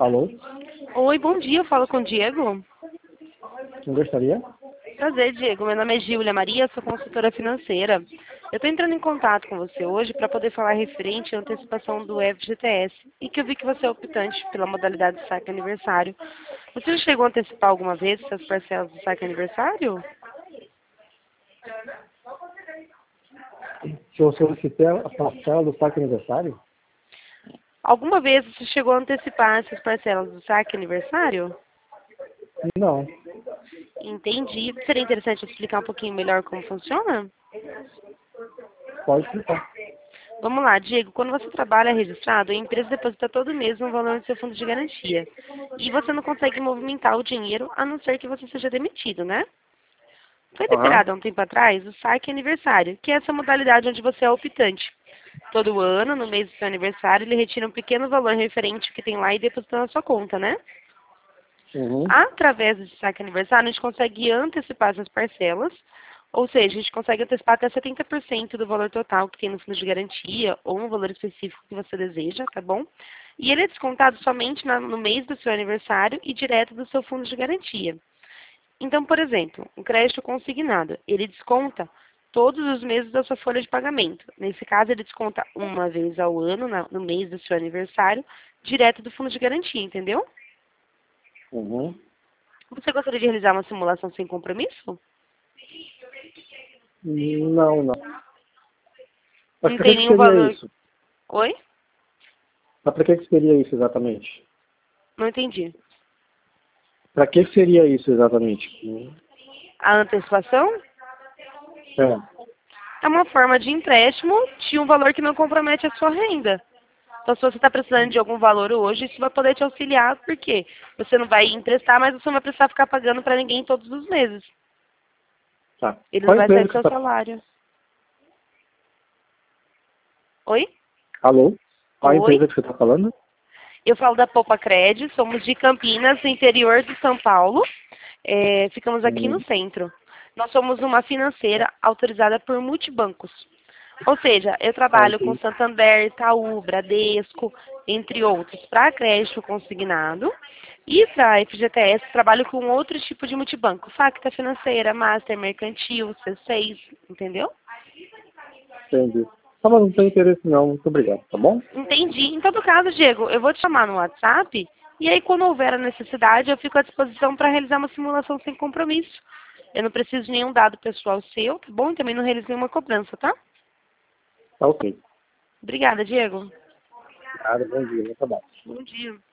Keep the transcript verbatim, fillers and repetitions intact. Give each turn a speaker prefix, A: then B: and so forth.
A: Alô?
B: Oi, bom dia. Eu falo com o Diego.
A: Não gostaria?
B: Prazer, Diego. Meu nome é Gília Maria, sou consultora financeira. Eu estou entrando em contato com você hoje para poder falar referente à antecipação do F G T S e que eu vi que você é optante pela modalidade saque aniversário. Você já chegou a antecipar alguma vez essas parcelas do saque aniversário?
A: Se eu solicitei a parcela do saque aniversário?
B: Alguma vez você chegou a antecipar essas parcelas do saque aniversário?
A: Não.
B: Entendi. Seria interessante eu explicar um pouquinho melhor como funciona?
A: Pode explicar.
B: Vamos lá, Diego. Quando você trabalha registrado, a empresa deposita todo mês um valor no seu fundo de garantia. E você não consegue movimentar o dinheiro, a não ser que você seja demitido, né? Foi
A: Aham.
B: liberado há um tempo atrás o saque aniversário, que é essa modalidade onde você é optante. Todo ano, no mês do seu aniversário, ele retira um pequeno valor referente ao que tem lá e deposita na sua conta, né?
A: Uhum.
B: Através desse saque aniversário, a gente consegue antecipar essas parcelas, ou seja, a gente consegue antecipar até setenta por cento do valor total que tem no fundo de garantia, ou um valor específico que você deseja, tá bom? E ele é descontado somente na- no mês do seu aniversário e direto do seu fundo de garantia. Então, por exemplo, um crédito consignado, ele desconta todos os meses da sua folha de pagamento. Nesse caso, ele desconta uma vez ao ano, na- no mês do seu aniversário, direto do fundo de garantia, entendeu?
A: Uhum.
B: Você gostaria de realizar uma simulação sem compromisso?
A: Não, não. Mas
B: Não
A: para
B: tem
A: que que
B: nenhum
A: seria
B: valor.
A: isso?
B: Oi?
A: Mas para que que seria isso exatamente?
B: Não entendi.
A: Para que que seria isso exatamente?
B: A antecipação
A: É.
B: é uma forma de empréstimo de um valor que não compromete a sua renda. Então, se você está precisando de algum valor hoje, isso vai poder te auxiliar, porque você não vai emprestar, mas você não vai precisar ficar pagando para ninguém todos os meses.
A: Tá.
B: Ele não
A: Qual
B: vai sair
A: empresa
B: do
A: que
B: seu
A: você está...
B: salário. Oi?
A: Alô? Qual
B: Oi?
A: empresa que você está falando?
B: Eu falo da Poupa Cred, somos de Campinas, no interior de São Paulo. É, ficamos aqui no
A: Uhum.
B: centro. Nós somos uma financeira autorizada por multibancos. Ou seja, eu
A: Ah,
B: trabalho com
A: entendi.
B: Santander, Itaú, Bradesco, entre outros, para crédito consignado. E para F G T S, trabalho com outro tipo de multibanco. Facta Financeira, Master, Mercantil, C seis, entendeu?
A: Entendi. Tá, mas não tem interesse não. Muito obrigado, tá bom?
B: Entendi. Em todo caso, Diego, eu vou te chamar no WhatsApp e aí quando houver a necessidade eu fico à disposição para realizar uma simulação sem compromisso. Eu não preciso de nenhum dado pessoal seu, tá bom? E também não realizo nenhuma cobrança, tá?
A: Tá ok.
B: Obrigada, Diego.
A: Nada, bom dia, bom trabalho.
B: Bom dia.